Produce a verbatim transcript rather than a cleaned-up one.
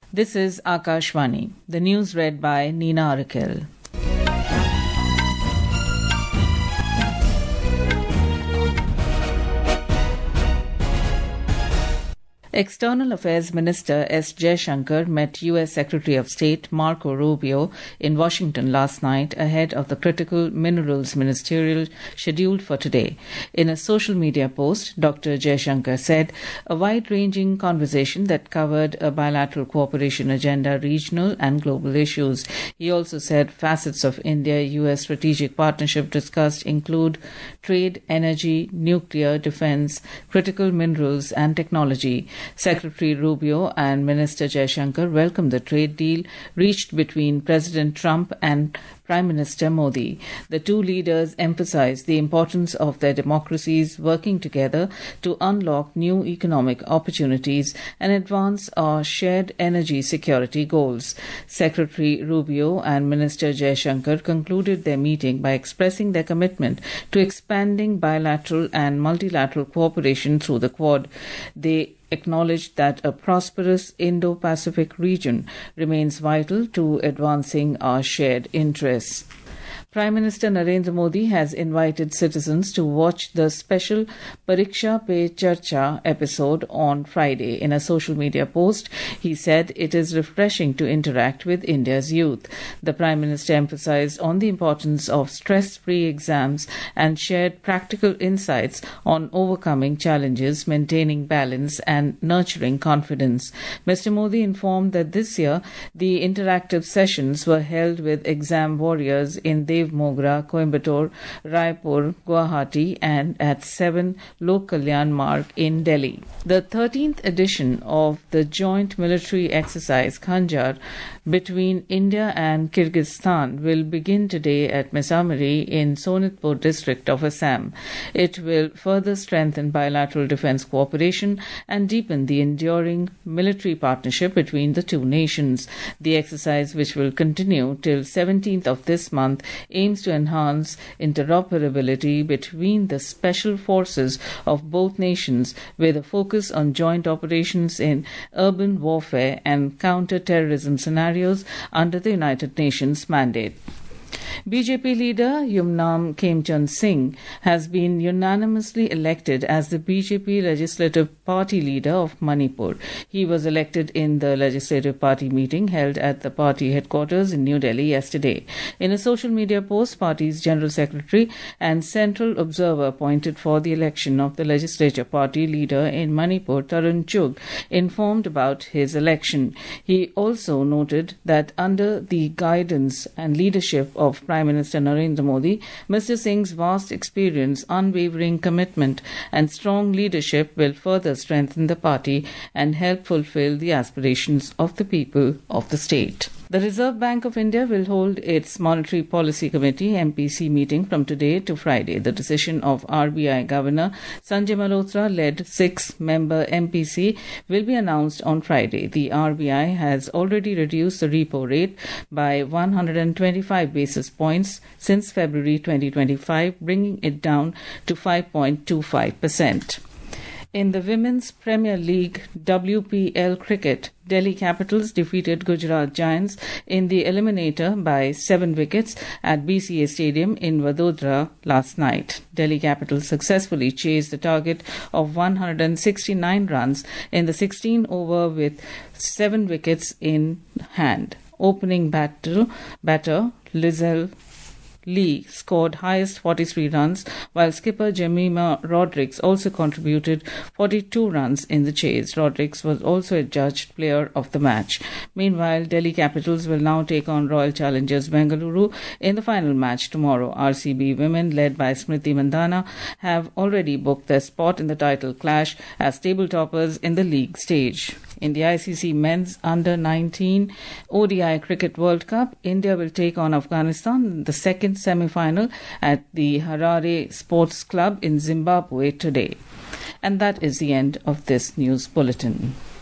This is Akashvani. The news read by Neena Arakel. External Affairs Minister S. Jaishankar met U S. Secretary of State Marco Rubio in Washington last night ahead of the critical minerals ministerial scheduled for today. In a social media post, Doctor Jaishankar said a wide-ranging conversation that covered a bilateral cooperation agenda, regional and global issues. He also said facets of India-U S strategic partnership discussed include trade, energy, nuclear, defense, critical minerals and technology. Secretary Rubio and Minister Jaishankar welcomed the trade deal reached between President Trump and Prime Minister Modi. The two leaders emphasized the importance of their democracies working together to unlock new economic opportunities and advance our shared energy security goals. Secretary Rubio and Minister Jaishankar concluded their meeting by expressing their commitment to expanding bilateral and multilateral cooperation through the Quad. They acknowledged that a prosperous Indo-Pacific region remains vital to advancing our shared interests. Prime Minister Narendra Modi has invited citizens to watch the special Pariksha Pe Charcha episode on Friday. In a social media post, he said it is refreshing to interact with India's youth. The Prime Minister emphasized on the importance of stress-free exams and shared practical insights on overcoming challenges, maintaining balance and nurturing confidence. Mister Modi informed that this year the interactive sessions were held with exam warriors in Dev Mogra, Coimbatore, Raipur, Guwahati and at seven Lok Kalyan Marg in Delhi. The thirteenth edition of the joint military exercise Khanjar between India and Kyrgyzstan will begin today at Mesamari in Sonitpur district of Assam. It will further strengthen bilateral defense cooperation and deepen the enduring military partnership between the two nations. The exercise, which will continue till seventeenth of this month, aims to enhance interoperability between the special forces of both nations with a focus on joint operations in urban warfare and counter-terrorism scenarios under the United Nations mandate. B J P leader Yumnam Khemchand Singh has been unanimously elected as the B J P Legislative Party leader of Manipur. He was elected in the Legislative Party meeting held at the party headquarters in New Delhi yesterday. In a social media post, party's General Secretary and Central Observer appointed for the election of the Legislative Party leader in Manipur, Tarun Chugh, informed about his election. He also noted that under the guidance and leadership of Prime Minister Narendra Modi, Mister Singh's vast experience, unwavering commitment and strong leadership will further strengthen the party and help fulfill the aspirations of the people of the state. The Reserve Bank of India will hold its Monetary Policy Committee M P C meeting from today to Friday. The decision of R B I Governor Sanjay Malhotra-led six-member M P C will be announced on Friday. The R B I has already reduced the repo rate by one hundred twenty-five basis points since February twenty twenty-five, bringing it down to five point two five percent. In the Women's Premier League W P L cricket, Delhi Capitals defeated Gujarat Giants in the eliminator by seven wickets at B C A Stadium in Vadodara last night. Delhi Capitals successfully chased the target of one hundred sixty-nine runs in the sixteen over with seven wickets in hand. Opening batter, batter Lizelle Lee scored highest forty-three runs, while skipper Jemima Rodrigues also contributed forty-two runs in the chase. Rodrigues was also adjudged player of the match. Meanwhile, Delhi Capitals will now take on Royal Challengers Bengaluru in the final match tomorrow. R C B women, led by Smriti Mandhana, have already booked their spot in the title clash as table toppers in the league stage. In the I C C Men's Under nineteen O D I Cricket World Cup, India will take on Afghanistan in the second semi-final at the Harare Sports Club in Zimbabwe today. And that is the end of this news bulletin.